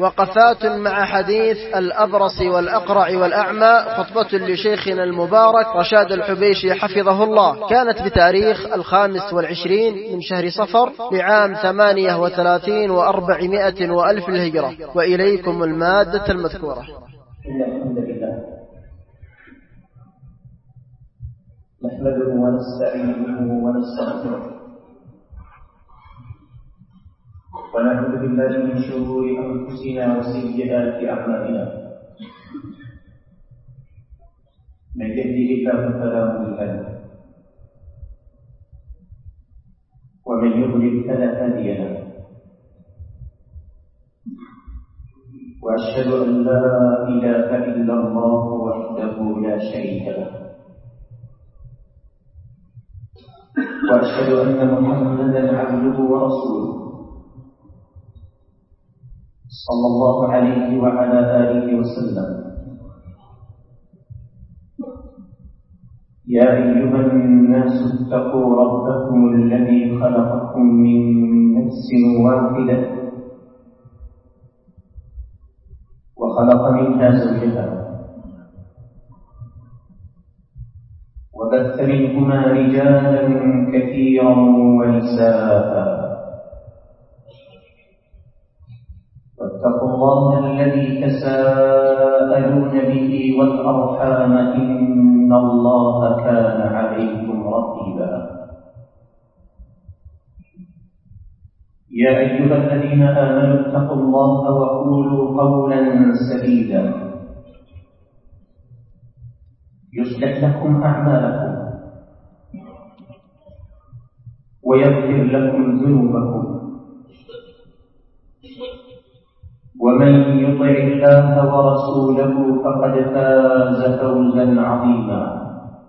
وقفات مع حديث الأبرص والأقرع والأعمى، خطبة لشيخنا المبارك رشاد الحبيشي حفظه الله، كانت بتاريخ 25 من شهر صفر لعام 38 و400 وألف الهجرة. وإليكم المادة المذكورة. الحمد لله نحمده ونستعينه ونستغفره ونعوذ بالله من شرور أنفسنا وسيئات أعمالنا، من يهده الله فلا مضل له ومن يضلل فلا هادي له، وأشهد أن لا إله إلا الله وحده لا شريك له، وأشهد أن محمدا عبده ورسوله صلى الله عليه وعلى آله وسلم. يا أيها الناس اتقوا ربكم الذي خلقكم من نفس واحدة وخلق منها زوجها وبث منهما رجالا كثيرا ونساء، واتقوا الله الذي تساءلون به والأرحام إن الله كان عليكم رقيبا. يا أيها الذين آمنوا اتقوا الله وقولوا قولا سديدا يصلح لكم أعمالكم ويغفر لكم ذنوبكم، ومن يطع الله ورسوله فقد فاز فوزا عظيما.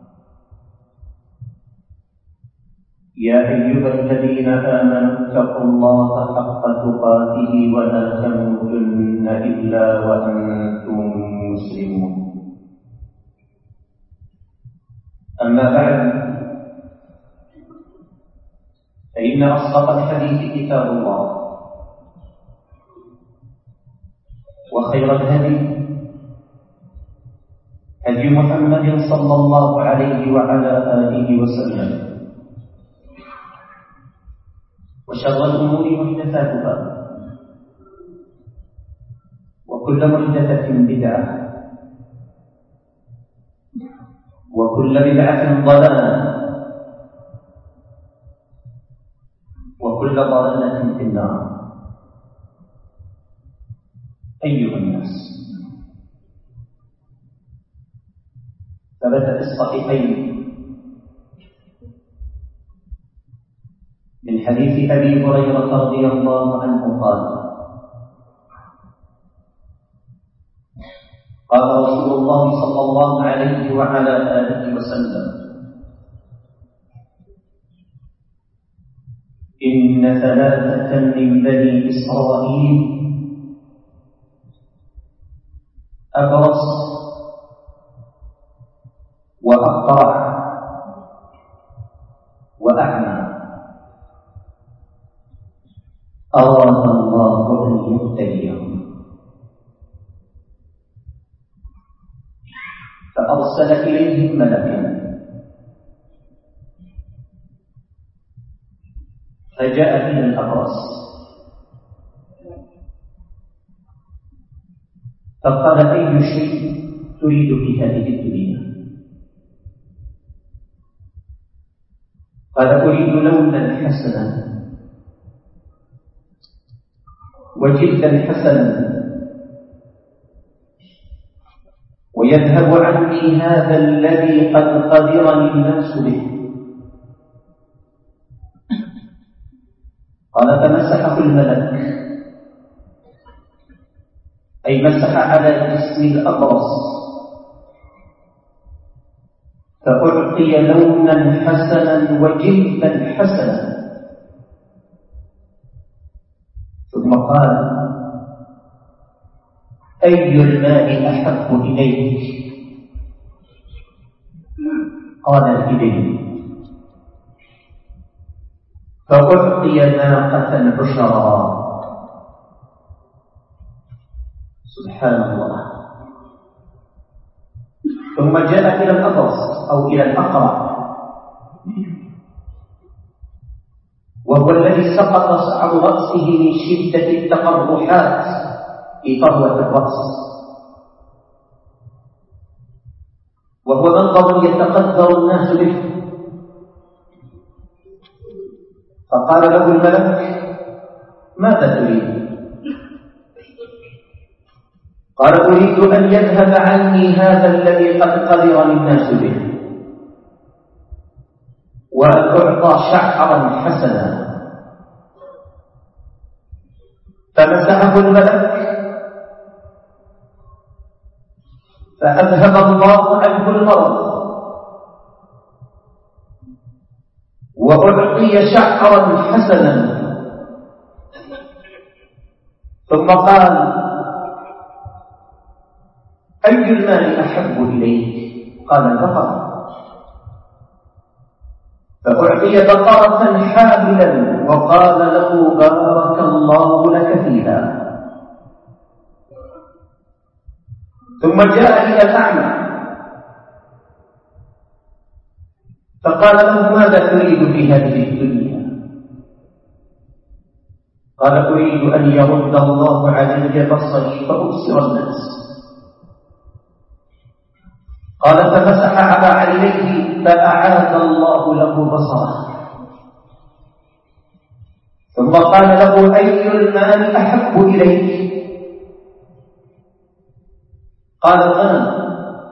يا أيها الذين آمنوا اتقوا الله حق تقاته ولا تموتن إلا وأنتم مسلمون. أما بعد، فإن أصدق الحديث كتاب الله، وخير الهدي هدي محمد صلى الله عليه وعلى آله وسلم، وشر الأمور محدثاتها، وكل محدثة بدعة، وكل بدعة ضلالة، وكل ضلالة في النار. أيها الناس، ثبت في الصحيحين من حديث أبي هريرة رضي الله عنه قال قال رسول الله صلى الله عليه وعلى آله وسلم: إن ثلاثة من بني إسرائيل أبرص وأقرع وأعمى أراد الله أن يبتليهم، فأرسل إليهم ملكا فجاء إلى الأبرص فقال: أي شيء تريد في هذه الدنيا؟ قال: أريد لونا حسنا وجلدا حسنا، ويذهب عني هذا الذي قد قدرني الناس به. قال: فمسحه الملك، أي مسح على جسم الأبرص، فأعطي لونا حسنا وجلدا حسنا. ثم قال: أي المال أحب إليك؟ قال: الإبل. فأعطي ناقة عشرا. سبحان الله. ثم جاء إلى الأبرص أو إلى الأقرع، وهو الذي سقط شعر رأسه من شدة التقرحات في فروة الرأس، وهو منظر يتقدر الناس به. فقال له الملك: ماذا تريد؟ قال: أريد أن يذهب عني هذا الذي قد قدرني الناس به، وأن أعطى شعرا حسنا. فمسحه الملك فأذهب الله عنه المرض، وأعطي شعرا حسنا. ثم قال: أي المال أحب إليك؟ قال: البقرة. فأعطي بقرة حاملا، وقال له: بارك الله لك فيها. ثم جاء إلى الأعمى فقال له: ماذا تريد في هذه الدنيا؟ قال: أريد أن يرد الله علي بصري فأبصر الناس. قال: فمسح على عينيه فأعاد الله له بصره. ثم قال له: أي المال أحب إليك؟ قال: الغنم.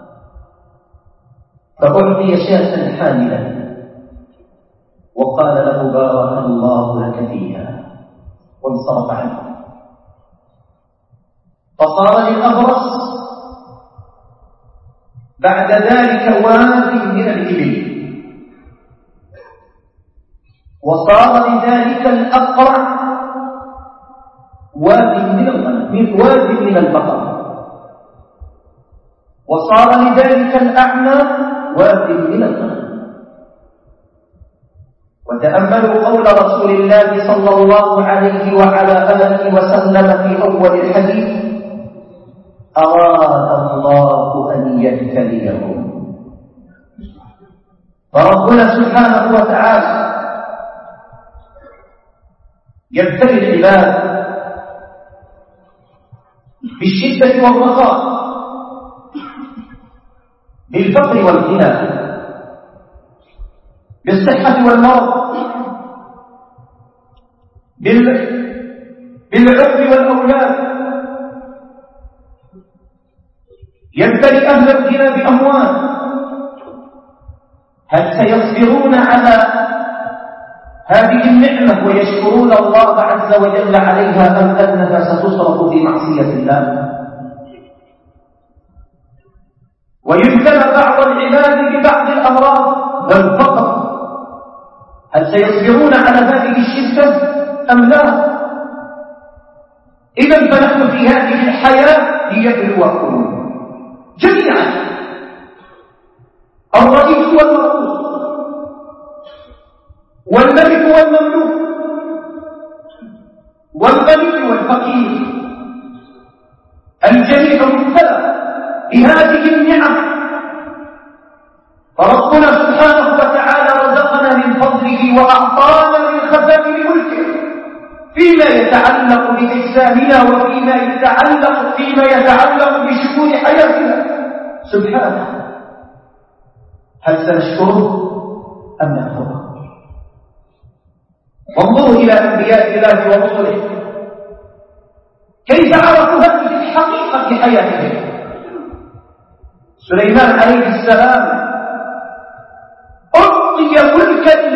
فأعطي شاة حاملا، وقال له: بارك الله لك فيها، وانصرف عنه. فصار للأبرص بعد ذلك واد من الإبل، وصار لذلك الأقرع واد من الغنم، واد من البقر، وصار لذلك الأعمى واد من الغنم. وتأملوا قول رسول الله صلى الله عليه وعلى آله وسلم في أول الحديث: أراد الله أن يبتليهم. فربنا سبحانه وتعالى يبتلي العباد بالشدة والرخاء، بالفقر والغنى، بالصحة والمرض، بالعقل والأولاد. يبتلي أهل الغنى بأموال. هل سيصبرون على هذه النعمة ويشكرون الله عز وجل عليها، أم أنها ستصرف في معصية الله؟ ويبتلى بعض العباد ببعض الأمراض والفقر. هل سيصبرون على هذه الشدة أم لا؟ إذن فنحن في هذه الحياة ليبلوكم جميعا، الرئيس والمرؤوس، والملك والمملوك، والغني والفقير، الجميع مبتلى بهذه النعم. فربنا سبحانه وتعالى رزقنا من فضله وأعطانا من خزائن ملكه فيما يتعلق بإحساننا وفيما يتعلق بشؤون حياتنا سبحانه. هل سنشكره أم نكفره؟ وانظروا إلى أنبياء الله ورسله كيف عرفوا هذه الحقيقة في حياتهم. سليمان عليه السلام أعطي ملكا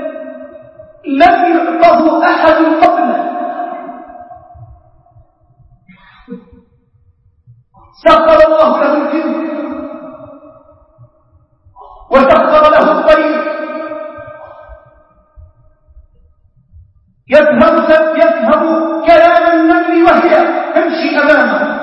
لم يعطه أحد قبله، سخر الله له الجن وسخر له الطير يفهم كلام النمل وهي تمشي أمامه،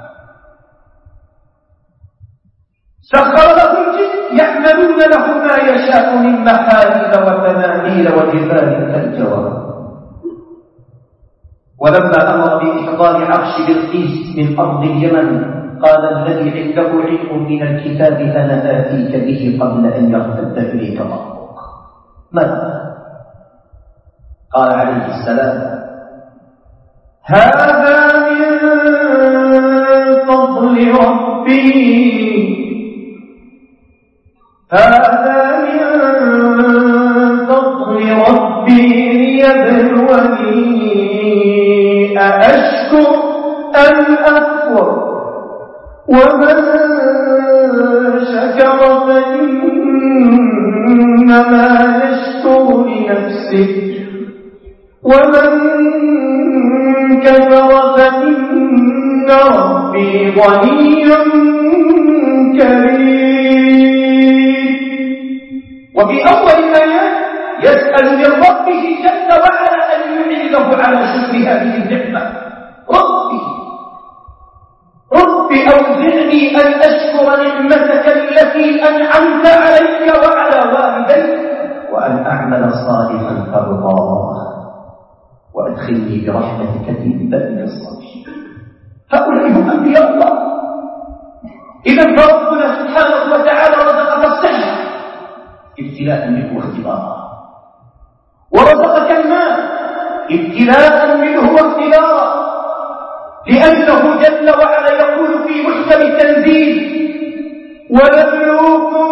سخر له الجن يعملون له ما يشاء من محاريب وتماثيل وجبال كالجواب. ولما أمر بإحضار عرش بلقيس من أرض اليمن قال الذي عنده علم من الكتاب أنا آتيك به قبل أن يرتد إليك ضربك. ماذا؟ قال عليه السلام هذا من فضل ربي، هذا من فضل ربي ليبلوني أأشكر أم أكفر، ومن شكر فإنما يشكر لنفسه، ومن كفر فإن ربي غني كريم. وفي أول الآيات يسأل من ربه جل وعلا أن يعينه على شكر هذه النعمة. ربي أوزعني أن أشكر نعمتك التي أنعمت علي وعلى والدي، وأن أعمل صالحا ترضاه، وأدخلني برحمتك في عبادك الصالحين. هؤلاء هم أنبياء الله. إذا فربنا سبحانه وتعالى رزقك الصحة ابتلاء منه واختبارا، ورزقك المال ابتلاء منه واختبارا، لأنه جل وعلا يقول في محكم التنزيل ونبلوكم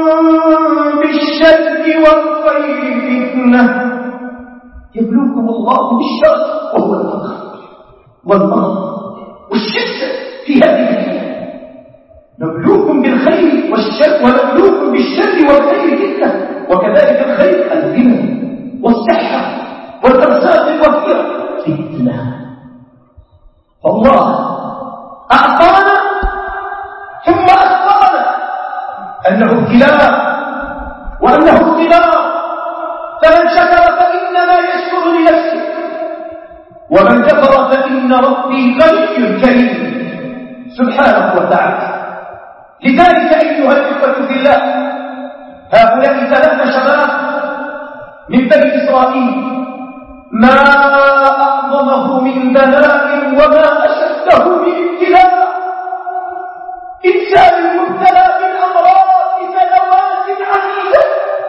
بالشر والخير فتنة. يبلوكم الله بالشر وهو الفقر والمرض والشدة في هذه الحياة، نبلوكم بالخير والشر ونبلوكم بالشر والخير فتنة، وكذلك الخير الغنى والصحة والأرزاق الوفيرة فتنة. فالله أعطانا ثم أخبرنا أنه ابتلاء وأنه اختبار، فمن شكر فإنما يشكر لنفسه، ومن كفر فإن ربي غني كريم سبحانه وتعالى. لذلك أيها الإخوة في الله، هؤلاء ثلاثة شباب من بني إسرائيل ما أعظمه من بلاء وما أشده من ابتلاء. إنسان مبتلى بالأمراض سنوات عديدة،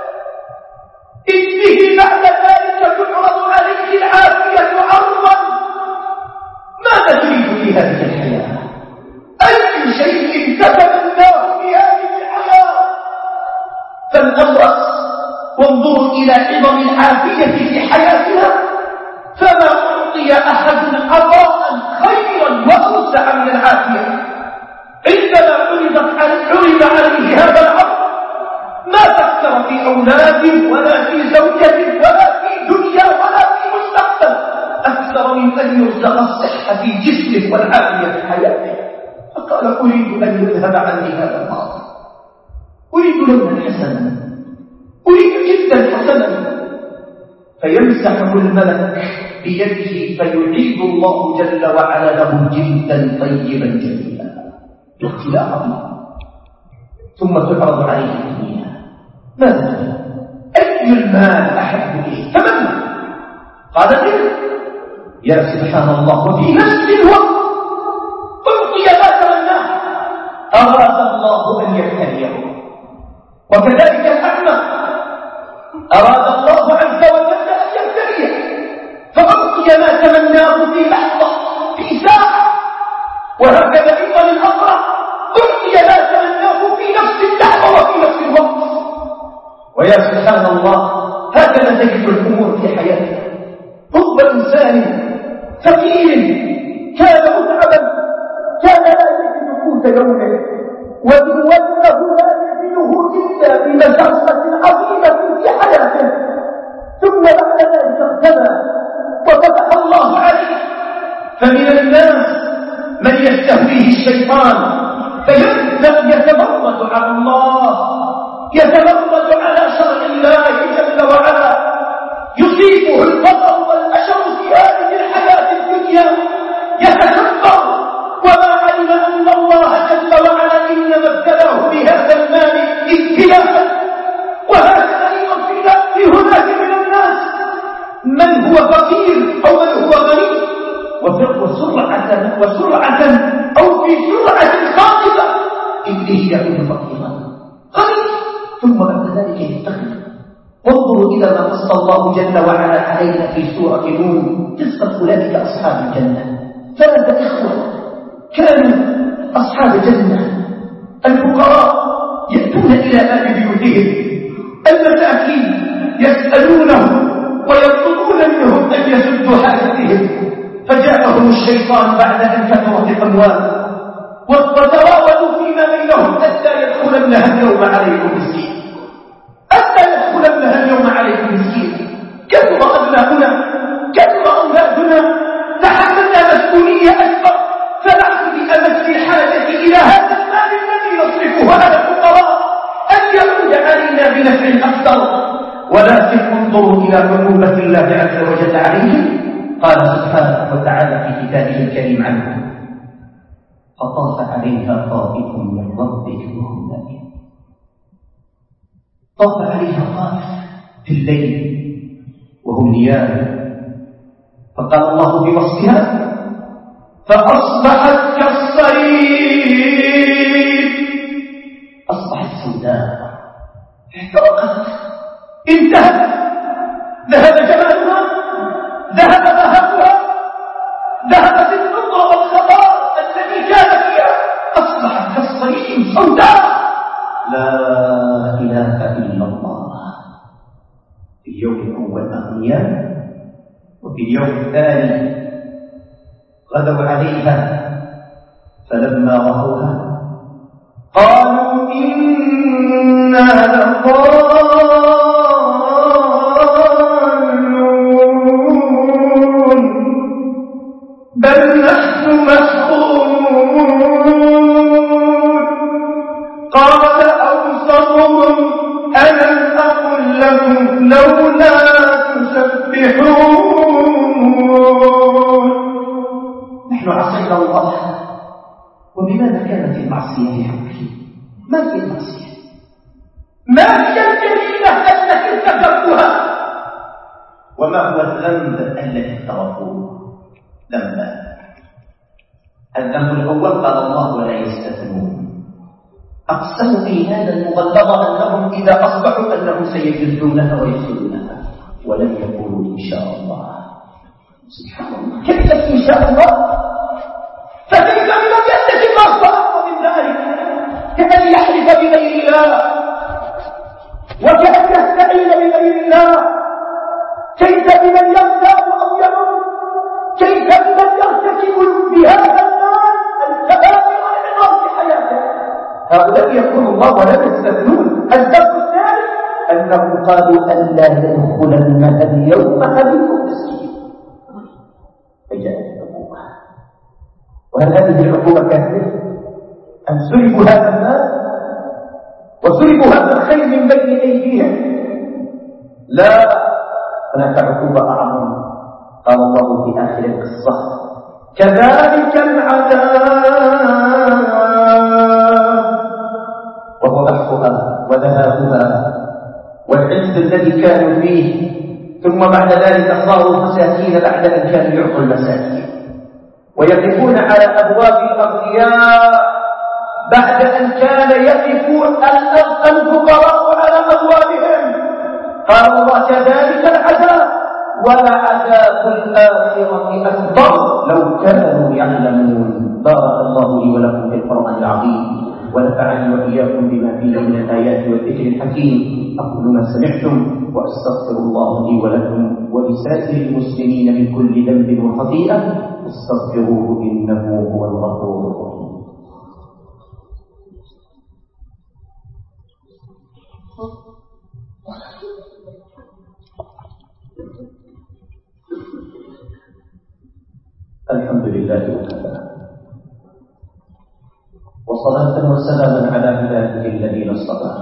إذ به بعد ذلك تعرض عليه العافية عرضا. ماذا تريد في هذه الحياة؟ أي شيء تتمناه في هذه الحياة؟ فالأمراض وانظروا إلى عظم العافية في حياتنا، فما أعطي أحد عطاء خيرا وأوسع من العافية. عندما عرض عليه هذا العرض ما فكر في أولاد ولا في زوجة ولا في دنيا ولا في مستقبل أكثر من أن يرزق الصحة في جسمه والعافية في حياته. فقال أريد أن يذهب عني هذا المرض، أريد لونا حسنا، أريد جدا حسنا، فيمسحه الملك بيده فيعيد الله جل وعلا له جلدا طيبا جميلا باختلاف الله، ثم تعرض عليه الدنيا. ماذا؟ أي المال أحب إليه؟ تمنى. قال إيه؟ يا سبحان الله، وفي نفس الوقت أعطي ما تمناه. أراد الله أن يبتليه. وكذلك الأعمى أراد الله عز وجل أن يبتليه، فأعطي ما تمناه في لحظة في ساعة. وهكذا أيضا الأمر أعطي ما تمناه في نفس اللحظة وفي نفس الوقت. ويا سبحان الله، هكذا تجد الأمور في حياتنا. رب إنسان فقير كان متعبا، كان لا يجد قوت يومه، وجوته لا يجده إلا بمشقة عظيمة في حياته، ثم بعد ذلك اغتنى وفتح الله عليه. فمن الناس من يستهويه الشيطان فيبدأ يتمرد على الله، يتمرد على شرع الله جل وعلا، يصيبه الفقر والأشر في هذه الحياة الدنيا، يتكبر وما علم أن الله جل وعلا إنما ابتلاه بهذا المال ابتلاء. وهكذا أيضا في هناك من الناس من هو فقير أو من هو غني، في سرعة خاطفة إليه يكون فقيرا غني ثم بعد ذلك يفتقر. انظروا إلى ما قص الله جل وعلا علينا في سورة نون قصة أولئك أصحاب الجنة. ثلاثة إخوة كانوا أصحاب الجنة، الفقراء يأتون إلى باب بيوتهم، المساكين يسألونهم ويطلبون منهم أن يسدوا حاجتهم. فجاءهم الشيطان بعد أن كثرت الأموال وتراودوا فيما بينهم حتى يدخلنها اليوم عليكم مسكين، حتى يدخلنها اليوم عليكم مسكين. كثر أبناؤنا، كثر أولادنا، تحملنا مسؤولية أكبر، فنحن بأمس الحاجة إلى هذا المال الذي نصرفه على الفقراء أن يعود علينا بنفع أكثر. ولكن انظروا إلى عقوبة الله عز وجل عليهم. قال سبحانه وتعالى في كتابه الكريم عنه: فطاف عليها طائف من ربك وهم نائمون. طاف عليها طائف في الليل وهم نيام، فقال الله بوصفها: فأصبحت كالصريم، أصبحت سوداء، احترقت، انتهت، ذهب جمالها، ذهب ذهبها، ذهبت النضر والخضار الذي كان فيها، أصبحت كالصريم سوداء. لا إله إلا الله. في اليوم الأول أغنياء، وفي اليوم الثاني غدوا عليها، فلما رأوها قالوا إنا لضالون بل نحن محرومون. قال أوسطهم ألم أقل لكم لولا تسبحون. نحن عصينا الله. وبماذا كانت المعصية في حقه؟ ما هي المعصية؟ ما هي الجريمة التي ارتكبتها؟ وما هو الذنب الذي اقترفوه؟ ذنبان. الذنب الأول قال الله: ولا يستثنون. أقسموا إيمانا مغلظا أنهم إذا أصبحوا أنهم سيجلدونها ويفسدونها، ولم يقولوا إن شاء الله. سبحان الله، كيف إن شاء الله؟ فكيف بمن يتقي الله أكبر من ذلك؟ كأن يحلف بغير الله، وكأن يستعين بغير الله. كيف بمن يغتاب أو يموت؟ كيف بمن يرتكب بهذا المال الكبائر العظام في حياته؟ هؤلاء يقول الله ولا يستثنون. الدرس الثالث أنهم قالوا ألا يدخلنها اليوم حديث مسكين، فجاءت العقوبة. وهل هذه العقوبة كافية؟ أن سلبوا هذا المال وسلبوا هذا الخير من بين أيديهم؟ لا، هناك عقوبة أعظم. قال الله في آخر القصة: كذلك العذاب، وهو بحثها وذهابها والعز الذي كانوا فيه، ثم بعد ذلك صاروا مساكين بعد أن كانوا يعطوا المساكين، ويقفون على أبواب الأغنياء بعد أن كان يقفون الفقراء على أبوابهم. قال الله: كذلك العذاب ولعذاب الآخرة أكبر لو كانوا يعلمون. بارك الله لي ولكم في القرآن العظيم، ونفعني وإياكم بما فيه من الآيات والذكر الحكيم. أقول ما سمعتم وأستغفر الله لي ولكم ولسائر المسلمين من كل ذنب وخطيئة، استغفروه إنه هو الغفور الرحيم. الحمد لله وكفى، وصلاة وسلاما على عباده الذين اصطفى،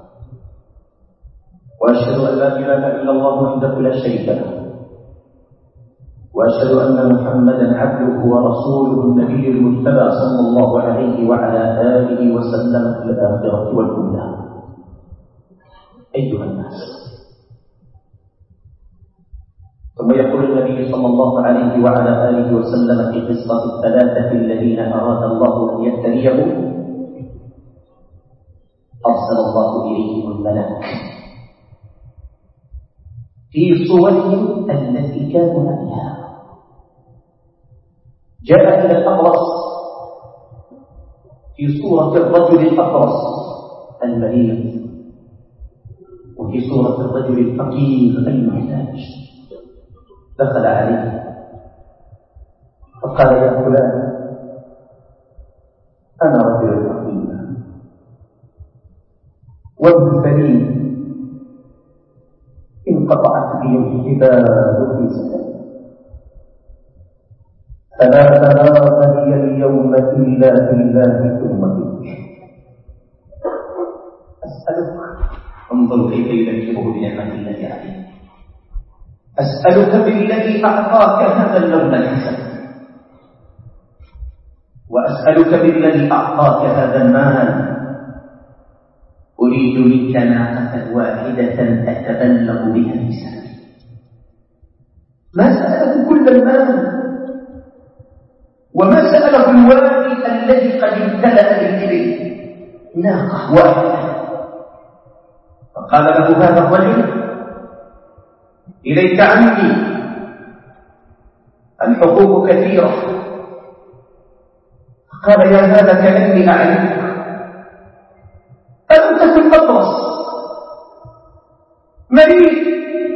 وأشهد أن لا إله إلا الله وحده لا شريك له، وأشهد أن محمدا عبده ورسوله النبي المجتبى صلى الله عليه وعلى آله وسلم في الآخرة والأولى. أيها الناس، ثم يقول النبي صلى الله عليه وعلى آله وسلم في قصة الثلاثة الذين أراد الله أن يبتليهم أرسل الله إليهم الملك في صورهم التي كانوا عليها. جاء إلى الأبرص في صورة الرجل الأبرص المريض، وفي صورة الرجل الفقير المحتاج. دخل عليه فقال: يا فلان، أنا رجل فقير وابن سليم، انقطعت بي الحبال في سفري، فلا بلاغ لي اليوم إلا بالله ثم بك. أسألك، انظر كيف يذكره بنعمة الله عليه، أسألك بالذي أعطاك هذا اللون الحسن، وأسألك بالذي أعطاك هذا المال، أريد منك ناقة واحدة أتبلغ بها في سفري. ما سأله كل المال، وما سأله الوادي الذي قد امتلأ بالإبل، ناقة واحدة. فقال له هذا الرجل: إليك عني الحقوق كثيرة. قال: يا هذا كأني أعرفك، ألم تكن أبرص مريض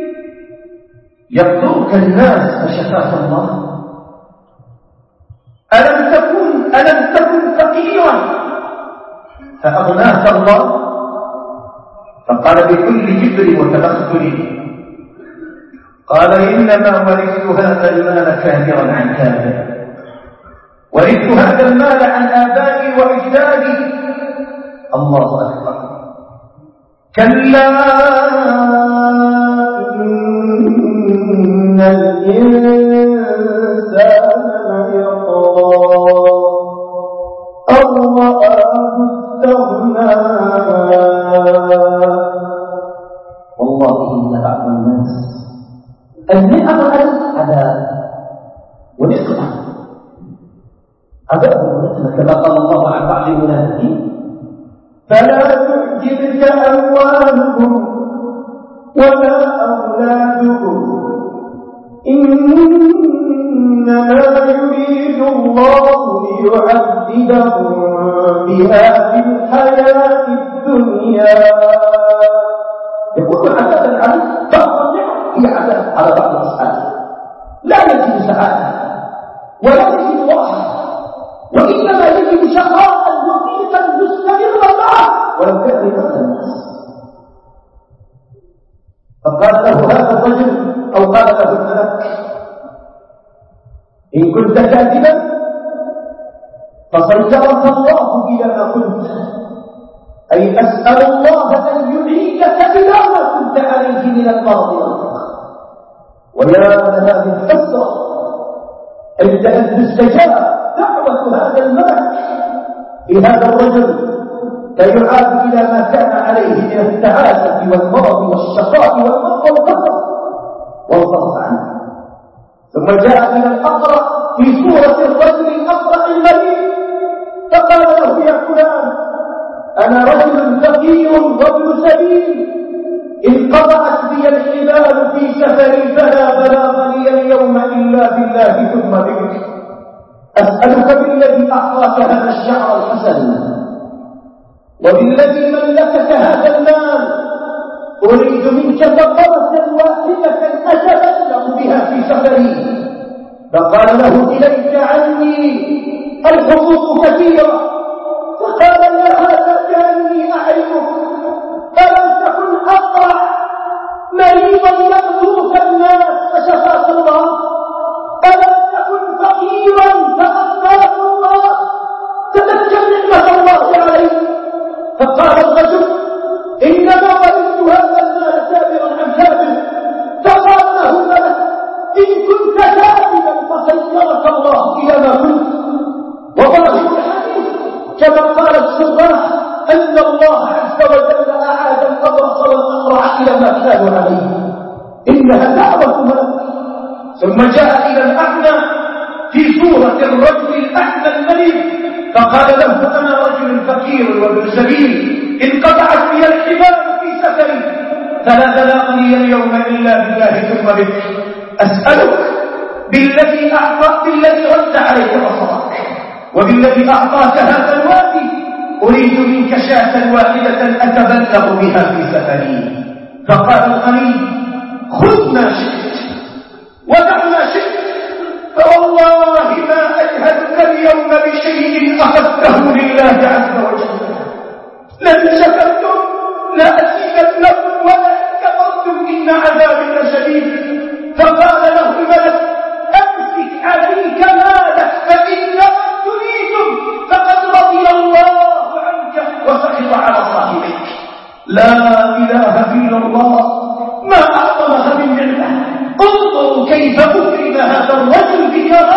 يقدرك الناس فشفاك الله؟ ألم تكن فقيرا فأغناك الله؟ فقال بكل كبر وتبختر: قال: إنما ورثت هذا المال كابرا عن كابر، ورثت هذا المال عن آبائي وأجدادي. الله أكبر. كلا إن الإنسان ليطغى أن رآه استغنى. والله إن بعض الناس النعم عذاب ونقمة، عذاب ونقمة كما قال الله عن بعض المنافقين: فلا تعجبك أموالهم ولا أولادهم إنما يريد الله ليعذبهم بها في الحياة الدنيا. يقول عذاب العبد بعض النعم هي عذاب على بعض الأصحاب، لا يجد سعادة ولا يجد راحة، وإنما يجد شقاء وضيقا مستمرا معه ولو كان لبعض الناس. فقال له هذا الرجل أو قال له الملك: إن كنت كاذبا فصيرك الله إلى ما كنت، أي أسأل الله أن يعيدك إلى ما كنت عليه من المرض والفقر. ويا لها من حسرة عند أن تستجاب دعوة هذا الملك لهذا الرجل فيعاد إلى ما كان عليه من التعاسة والمرض والشقاء والفقر والقهر، وانصرف عنه. ثم جاء من الأقرع في صورة الرجل الأقرع المريض فقال له: يا فلان، أنا رجل فقير وابن سبيل، انقطعت بي الحبال في سفري، فلا بلاغ لي اليوم إلا بالله ثم بك. أسألك بالذي أعطاك هذا الشعر الحسن وبالذي ملكك هذا المال، أريد منك بقرة واحدة أتبلغ بها في سفري. فقال له: إليك عني الحقوق كثيرة. فقال: يا هذا كأني أعرفك، ألم تكن أقرع مريضا يأذوك الناس فشفاك الله؟ ألم تكن فقيرا فأغناك الله؟ تذكر نعمة الله عليك. فقال الرجل: إنما ورثت هذا المال كابرا عن كابر. فقال له الملك: إن كنت كاذبا فخيرك الله إلى ما كنت. وظاهر الحديث كما قال الشراح أن الله عز وجل أعاد الأبرص والأقرع إلى ما كانوا عليه. إنها دعوة ملك ثم جاء إلى الأعمى في صورة الرجل الأعمى المريض فقال له أنا رجل فقير وابن سبيل انقطعت بي الحبال في سفري فلا بلاغ لي اليوم إلا بالله ثم بك أسألك بالذي رد عليك بصرك وبالذي أعطاك هذا الوادي أريد منك شاة واحدة أتبلغ بها في سفري. فقال الغني خذ ما شئت ودع ما شئت فوالله ما أجهدك اليوم بشيء أخذته لله عز وجل لئن شكرتم لأزيدنكم ولئن كفرتم إن عذابي لشديد. فقال له الملك أمسك عليك مالك فإنما تريدم فقد رضي الله عنك وسخط على صاحبك. لا إله إلا الله ما أعظمها من نعمة. انظروا كيف أكرم هذا الرجل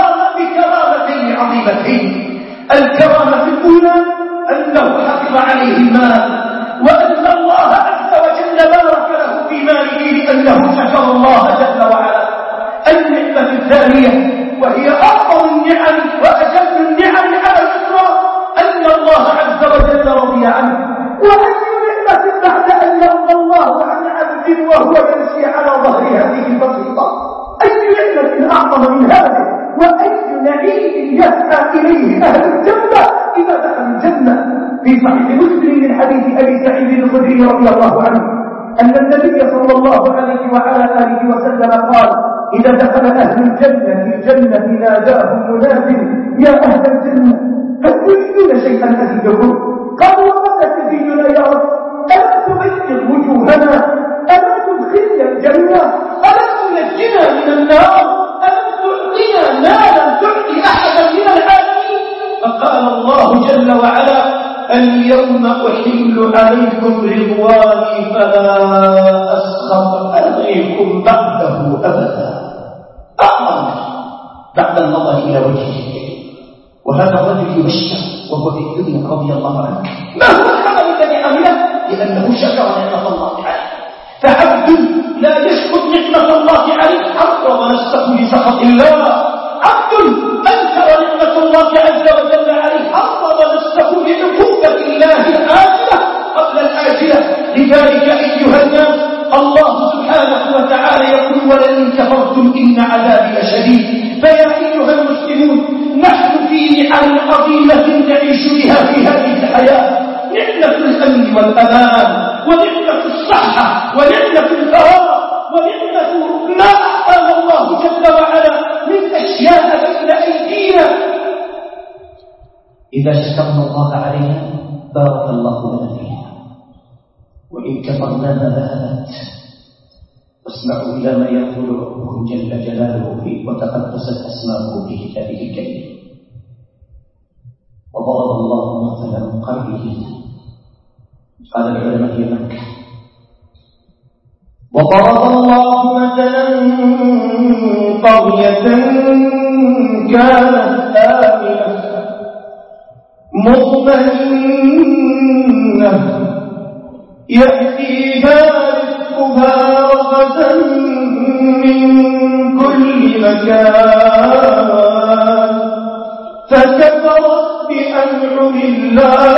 بكرامتين عظيمتين. الكرامة الأولى أنه حفظ عليه المال وأن الله عز وجل بارك له في ماله لأنه شكر الله جل وعلا. النعمة الثانية وهي أعظم النعم وأجل النعم على الإطلاق أن الله عز وجل رضي عنه. وأي نعمة بعد أن يرضى الله عن عبد وهو يمشي على ظهر هذه البسيطة؟ أي نعمة أعظم من هذا؟ وأي نعيم يسعى إليه أهل الجنة إذا دخلوا الجنة؟ في صحيح مسلم من حديث أبي سعيد الخدري رضي الله عنه أن النبي صلى الله عليه وعلى آله وسلم قال إذا دخل أهل الجنة ناداهم مناد يا أهل الجنة هل تريدون شيئا أزيدكم؟ قالوا وماذا تزيدنا يا رب؟ ألم تبيض وجوهنا؟ ألم تدخلنا الجنة؟ ألم تنجنا من النار؟ ألم تعطينا ما لم تعطي أحدا من العالمين؟ فقال الله جل وعلا اليوم أحل عليكم رضواني فلا أسخط عليكم بعده أبدا. أعظم بعد النظر إلى وجهه. وهذا الرجل يبشر وهو في الدنيا رضي الله عنه. ما هو العمل الذي عمله؟ لأنه شكر نعمة الله عليه. فعبد لا يشكر نعمة الله عليه حرم نفسه لسخط الله. عبد أنكر نعمة الله عز وجل عليه حرم نفسه لعقوبة الله الآجلة قبل الآجلة. لذلك أيها الناس الله سبحانه وتعالى يقول ولئن كفرتم إن عذابي لشديد. فيا أيها المسلمون نحن في نعم عظيمة نعيش بها في هذه الحياة. نعمة الأمن والأمان ونعمة الصحة ونعمة الفراغ ونعمة ما أعطانا الله جل وعلا من أشياء بين أيدينا. إذا شكرنا الله عليها بارك الله لنا فيها وإن كفرناها ذهبت. واسمعوا إلى ما يقول ربكم جل جلاله فيه وتقدست أسماؤه في كتابه الكريم. وضرب الله مثلا قرية قال العلماء في مكة. وضرب الله مثلا قرية كانت آمنة مطمئنة يأتيها رزقها رغدا من كل مكان فكفرت بأنعم الله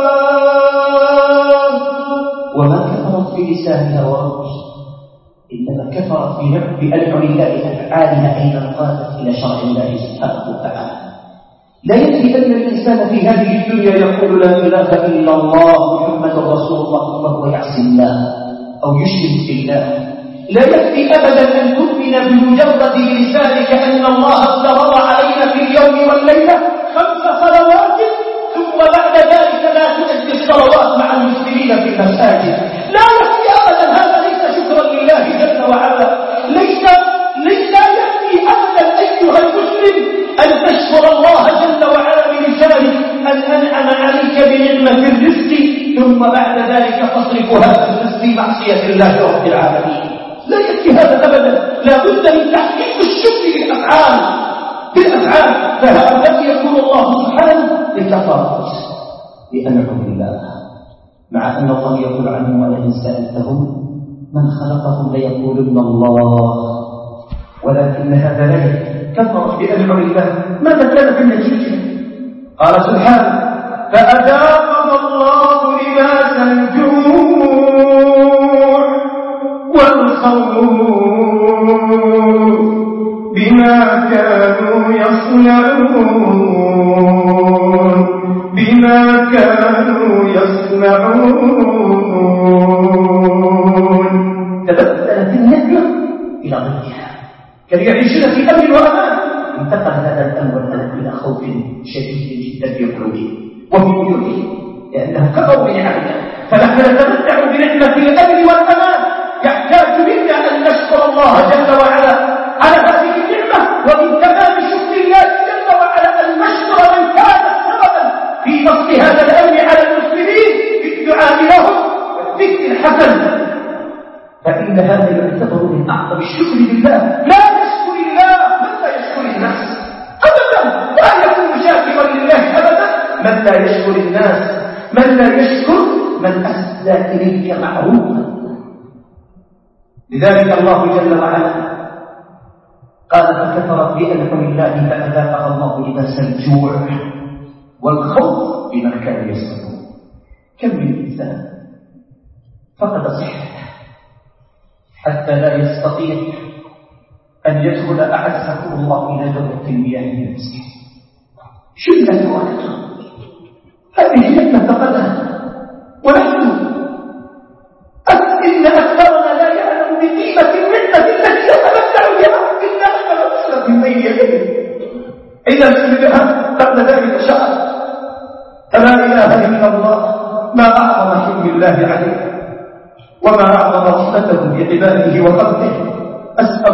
وما كفرت بلسانها وربها إنما كفرت بأنعم الله أفعالها أين قادت إلى شرع الله سبحانه وتعالى. لا يكفي أن الإنسان في هذه الدنيا يقول لا إله إلا الله محمد رسول الله وهو يعصي الله أو يشرك بالله. لا يكفي أبدا أن تؤمن بمجرد لسانك أن الله افترض علينا في اليوم والليلة 5 صلوات ثم بعد ذلك لا تؤدي الصلوات مع المسلمين في المساجد. لا يكفي أبدا. هذا ليس شكرا لله جل وعلا. ليس يكفي أبدا أيها المسلم أن تشكر الله جل وعلا بلسانك أن أنعم عليك بنعمة الرزق ثم بعد ذلك تصرف هذا الرزق معصية الله رب العالمين. لا يكفي هذا أبدا. لا بد من تحقيق الشكر بالأفعال. فهؤلاء يقول الله سبحانه لكفرت بأنعم الله مع أن الله يقول عنهم ولئن سألتهم من خلقهم ليقولن الله ولكن هذا لا يكفي، كفرت بأنعم الله. ماذا كانت النتيجة؟ قال سبحانه: فأذاقهم الله لباس الجوع والخوف بما كانوا يصنعون، بما كانوا يصنعون. تبدلت النعمة إلى ضدها، كانوا يعيشون في أمن وأمان، انتقل هذا الأمن والأمان إلى خوف شديد جدا في قلوبهم وفي بيوتهم، لأنهم كفروا بنعم الله. فنحن نتمتع بنعمة الأمن والأمان، يحتاج منا أن نشكر الله جل وعلا على هذه النعمة، ومن تمام شكر الله جل وعلا أن نشكر من كان سببا في نصر هذا الأمن على المسلمين بالدعاء لهم والذكر الحسن، فإن هذا يعتبر من أعظم الشكر لله. لا يشكر الله من لا يشكر الناس أبدا، لا يكون شاكرا لله أبدا من لا يشكر الناس، من لا يشكر من أسدى إليك معروفا. لذلك الله جل وعلا قال: فكفرت بأنعم الله فأذاقها الله لباس الجوع والخوف بما كانوا يصنعون. كم من إنسان فقد صحته حتى لا يستطيع أن يدخل أعزكم الله إلى دورة المياه من المسجد، شدة وقته، هذه نعمة فقدها. ونحن إن أكثرنا لا يعلم بقيمة النعمة التي يتمتع بها إلا أن نشرب من ماء يده إذا سلبها قبل ذلك شهر. فلا إله إلا الله، ما أعظم حكم الله عليه وما أعظم رحمته بعباده وخلقه. أسأل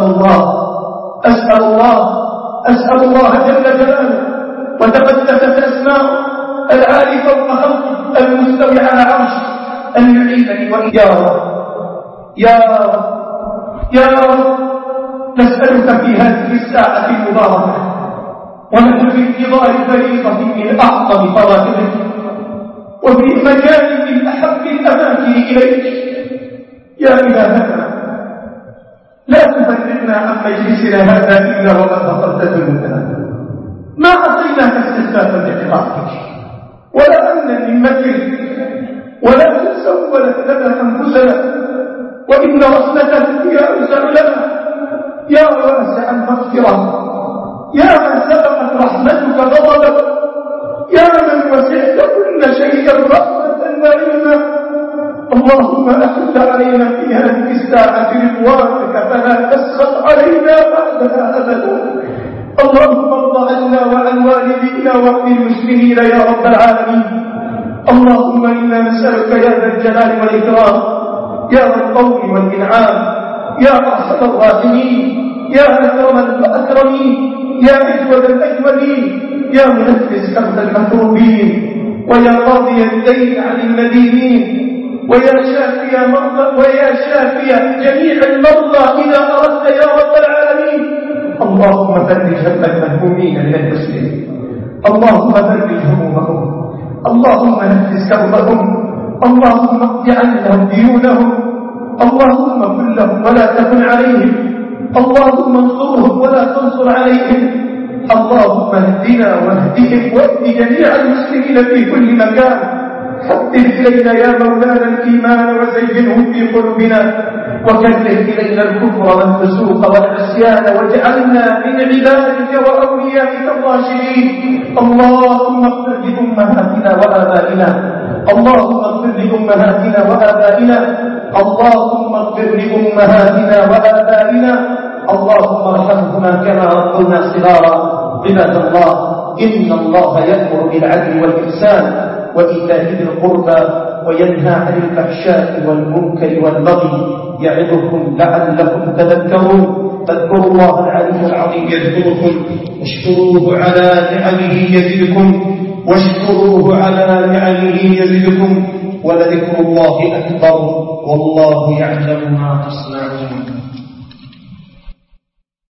الله جل جلاله وتقدست أسماؤه العالي فوق خلقه المستوي على عرشه أن يعينني وإياه. يا رب نسألك في هذه الساعة المباركة ونحن في انتظار فريضة من أعظم فرائضك وفي مكان من أحب الأماكن إليك يا إلهنا، لا تفرقنا عن مجلسنا هذا إلا وقد غفرت ذنوبنا. ما عصيناك استخفافا بعقابك ولا أمنا من مكرك ولا سولت لنا أنفسنا، وإن رحمتك هي أوسع لنا. يا واسع المغفرة، يا من سبقت رحمتك غضبك، يا من وسعت كل شيء رحمة وعلما. اللهم أحل علينا في هذه الساعة رضوانك فلا تسخط علينا بعدها أبدا. اللهم ارض عنا وعن والدينا وعن المسلمين يا رب العالمين. اللهم إنا نسألك يا ذا الجلال والإكرام، يا ذا الطول والإنعام، يا أرحم الراحمين، يا أكرم الأكرمين، يا أجود الأجودين، يا منفس كرب المكروبين، ويا قاضي الدين عن المدينين، ويا شافي جميع المرضى إذا أردت يا رب العالمين. اللهم فرج هم المهمومين من المسلمين، اللهم فرج همومهم، اللهم نفس كربهم، اللهم اقض عنهم ديونهم، اللهم كن لهم ولا تكن عليهم، اللهم انصرهم ولا تنصر عليهم، اللهم اهدنا واهدهم واهد جميع المسلمين في كل مكان. حبب إلينا يا مولانا الإيمان وزينه في قلوبنا، وكره إلينا الكفر والفسوق والعصيان، واجعلنا من عبادك وأوليائك الراشدين. اللهم اغفر لأمهاتنا وآبائنا، اللهم اغفر لأمهاتنا وآبائنا، اللهم اغفر لأمهاتنا وآبائنا، اللهم ارحمهما كما ربونا صغارا. عباد الله، إن الله يأمر بالعدل والإحسان وإيتاء ذي القربى وينهى عن الفحشاء والمنكر والبغي يعظكم لعلكم تذكرون. فاذكروا الله العلي العظيم يذكركم، واشكروه على نعمه يزدكم، واشكروه على نعمه يزدكم، ولذكر الله أكبر والله يعلم ما تصنعون.